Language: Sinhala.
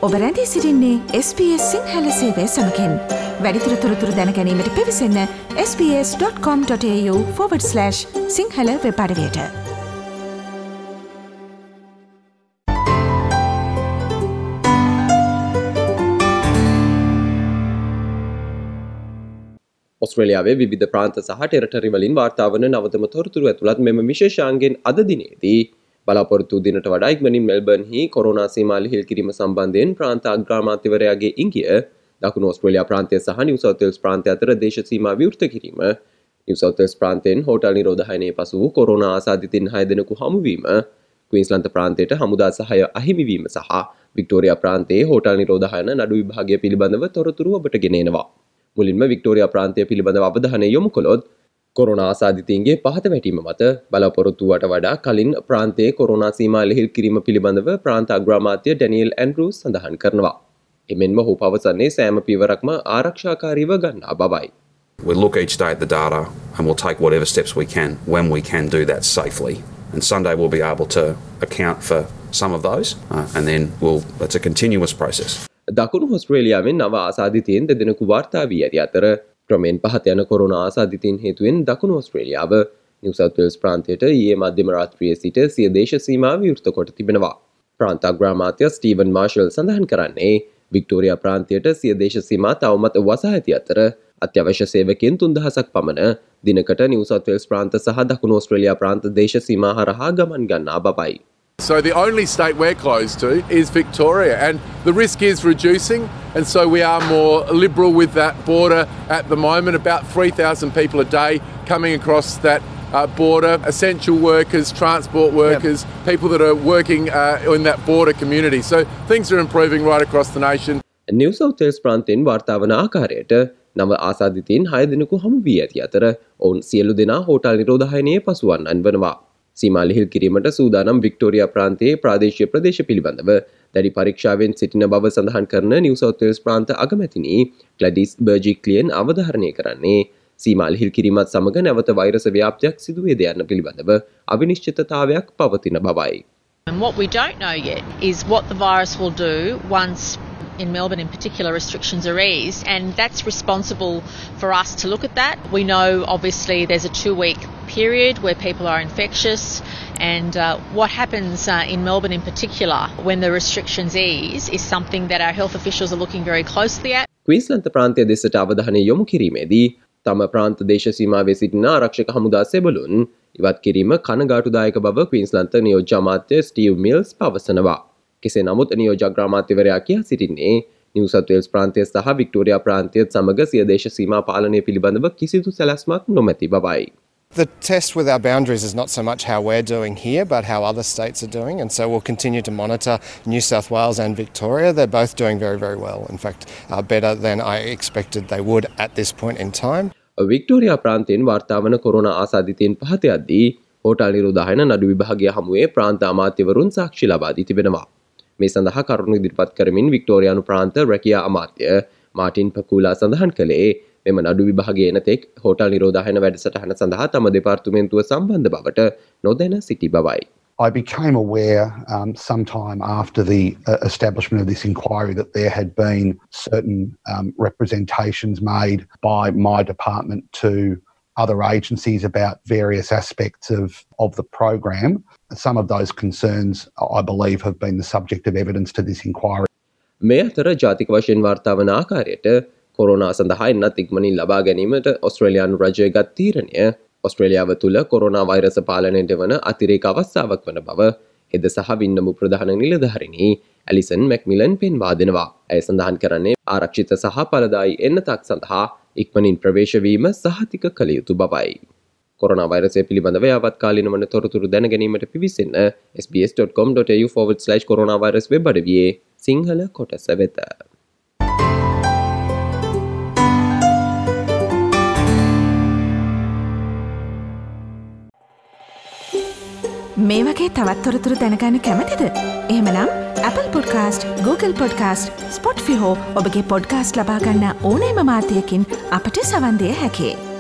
ඔබ රැඳී සිටින්නේ SBS සිංහල සේවය සමගින්. වැඩිදුර තොරතුරු දැන ගැනීමට පිවිසන්න sbs.com.au/සිංහල වෙබ් අඩවියට. ඔස්ට්‍රේලියාවේ විවිධ ප්‍රාන්ත සහ ටෙරටරි වලින් වාර්තා වන නවතම තොරතුරු ඇතුළත් මෙම විශේෂාංගෙන් අද දිනේදී බලාපොරොත්තු දිනට වඩා ඉක්මනින් මෙල්බර්න්හි කොරෝනා සීමා ලිහිල් කිරීම සම්බන්ධයෙන් ප්‍රාන්ත අග්‍රාමාත්‍යවරයාගේ ඉඟිය දකුණු ඔස්ට්‍රේලියා ප්‍රාන්තය සහ නිව් සවුත් වේල්ස් ප්‍රාන්තය අතර දේශ සීමා විවෘත කිරීම, නිව් සවුත් වේල්ස් ප්‍රාන්තයෙන් හෝටල් නිරෝධායනයේ පසු කොරෝනා ආසාදිතින් 6 දෙනෙකු හමුවීම, ක්වීන්ස්ලන්ත ප්‍රාන්තයට හමුදා සහාය අහිමිවීම සහ වික්ටෝරියා ප්‍රාන්තයේ හෝටල් නිරෝධායන නඩු විභාගය පිළිබඳව තොරතුරු ඔබට ගෙන එනවා. මුලින්ම වික්ටෝරියා ප්‍රාන්තය පිළිබඳව අවධානය යොමු කළොත් කොරෝනා ආසාදිතයින්ගේ පහත වැටීම මත බලාපොරොත්තුවට වඩා කලින් ප්‍රාන්තයේ කොරෝනා සීමා ලිහිල් කිරීම පිළිබඳව ප්‍රාන්ත අග්‍රාමාත්‍ය ඩැනියල් ඇන්ඩ්‍රූස් සඳහන් කරනවා. එමෙන්ම ඔහු පවසන්නේ සෑම පියවරක්ම ආරක්ෂාකාරීව ගන්නා බවයි. We'll look each day at the data and we'll take whatever steps we can when we can do that safely. And Sunday we'll be able to account for some of those and then it's a continuous process. දකුණු ඔස්ට්‍රේලියාවෙන් නව ආසාදිතයින් දෙදෙනෙකු වාර්තා වී ඇති අතර ක්‍රමෙන් පහත යන කොරෝනා ආසාදිතයින් හේතුවෙන් දකුණු ඔස්ට්‍රේලියාව නිව් සවුත් වේල්ස් ප්‍රාන්තයට ඊයේ මධ්‍යම රාත්‍රියේ සිට සිය දේශ සීමා විවෘත කොට තිබෙනවා. ප්‍රාන්ත අග්‍රාමාත්‍ය ස්ටීවන් මාර්ෂල් සඳහන් කරන්නේ වික්ටෝරියා ප්‍රාන්තයට සිය දේශ සීමා තවමත් වසා ඇති අතර අත්‍යවශ්‍ය සේවකයන් 3000ක් පමණ දිනකට නිව් සවුත් වේල්ස් ප්‍රාන්ත සහ දකුණු ඔස්ට්‍රේලියා ප්‍රාන්ත දේශ සීමා හරහා ගමන් ගන්නා බවයි. So the only state we're closed to is Victoria, and the risk is reducing, and so we are more liberal with that border at the moment. About 3,000 people a day coming across that border, essential workers, transport workers, people that are working in that border community. So things are improving right across the nation. New South Wales ප්‍රාන්තයෙන් වාර්තා වන ආකාරයට නව ආසාදිතයින් 6 දෙනෙකු හමු වී ඇති අතර ඔවුන් සියලු දෙනා හෝටල් නිරෝධායනයේ පසුවන්නන් වනවා. සීමා ලිහිල් කිරීමට සූදානම් වික්ටෝරියා ප්‍රාන්තයේ ප්‍රාදේශීය ප්‍රදේශ පිළිබඳව දැඩි පරීක්ෂාවෙන් සිටින බව සඳහන් කරන නිව් සවුත් වේල්ස් ප්‍රාන්ත අගමැතිනි ක්ලැඩිස් බර්ජික්ලියන් අවධාරණය කරන්නේ සීමා ලිහිල් කිරීමත් සමග නැවත වෛරස ව්‍යාප්තියක් සිදුවේද යන්න පිළිබඳව අවිනිශ්චිතතාවයක් පවතින බවයි. And what we don't know yet is what the virus will do once in Melbourne in particular restrictions are eased, and that's responsible for us to look at that. We know obviously there's a 2-week period where people are infectious, and what happens in Melbourne in particular when the restrictions ease is something that our health officials are looking very closely at. ක්වීන්ස්ලන්ත ප්‍රාන්තය දෙසට අවධානය යොමු කිරීමේදී තම ප්‍රාන්ත දේශ සීමාවේ සිටින ආරක්ෂක හමුදා සෙබළුන් ඉවත් කිරීම කනගාටුදායක බව ක්වීන්ස්ලන්ත නියෝජ්‍ය අමාත්‍ය ස්ටීව් මිල්ස් පවසනවා. කෙසේ නමුත් නියෝජ්‍ය අග්‍රාමාත්‍යවරයා කියා සිටින්නේ නිව් සවුත් වේල්ස් ප්‍රාන්තය සහ වික්ටෝරියා ප්‍රාන්තය සමග සිය දේශ සීමා පාලනය පිළිබඳව කිසිදු සැලැස්මක් නොමැති බවයි. The test with our boundaries is not so much how we're doing here, but how other states are doing. And so we'll continue to monitor New South Wales and Victoria. They're both doing very, very well. In fact, better than I expected they would at this point in time. Victoria ප්‍රාන්තයෙන් වාර්තා වන කොරෝනා ආසාදිතයින් පහත යද්දී හෝටල් නිරෝධායන නඩු විභාගය හමුවේ ප්‍රාන්ත අමාත්‍යවරුන් සාක්ෂි ලබා දී තිබෙනවා. මේ සඳහා කරුණු ඉදිරිපත් කරමින් වික්ටෝරියානු ප්‍රාන්ත රැකියා අමාත්‍ය මාටින් පකූලා සඳහන් කළේ මෙම නඩු විභාගයේ එනතෙක් හෝටල් නිරෝධායන වැඩසටහන සඳහා තම දෙපාර්තමේන්තුව සම්බන්ධ බවට නොදැන සිටි බවයි. I became aware sometime after the establishment of this inquiry that there had been certain representations made by my department to other agencies about various aspects of the program. Some of those concerns, I believe, have been the subject of evidence to this inquiry. මේ අතර ජාතික වශයෙන් වාර්තා වන ආකාරයට කොරෝනා සඳහා එන්නත් ඉක්මනින් ලබා ගැනීමට ඔස්ට්‍රේලියානු රජය ගත් තීරණය ඔස්ට්‍රේලියාව තුළ කොරෝනා වෛරස පාලනයට වන අතිරේක අවස්ථාවක් වන බව හෙද සහ වින්නඹු ප්‍රධාන නිලධාරිණී ඇලිසන් මැක්මිලන් පෙන්වා දෙනවා. ඇය සඳහන් කරන්නේ ආරක්ෂිත සහ ඵලදායී එන්නතක් සඳහා ඉක්මනින් ප්‍රවේශ වීම සහතික කළ යුතු බවයි. කොරෝනා වෛරසය පිළිබඳව යාවත්කාලින වන තොරතුරු දැන ගැනීමට පිවිසෙන්න sbs.com.au/coronavirus වෙබ් අඩවියේ සිංහල කොටස වෙත. මේ වගේ තවත් තොරතුරු දැනගන්න කැමතිද? එහෙමනම් Apple Podcast, Google Podcast, Spotify හෝ ඔබගේ podcast ලබා ගන්න ඕනෑම මාධ්‍යයකින් අපට සවන් දිය හැකියි.